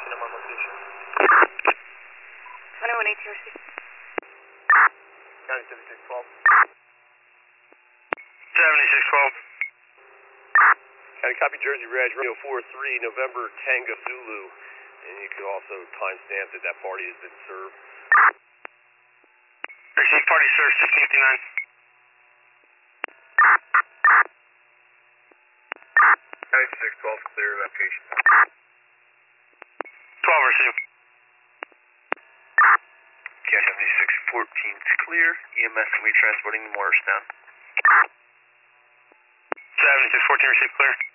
tracking them on location. 21 ATRC. County 7612. 7612. County copy Jersey Reg Radio 43 November Tango Zulu. And you could also timestamp that party has been served. Received party served 1659. County 612 clear evacuation. 12 received. County 7614 is clear. EMS will be transporting the Morristown. 7614 received clear.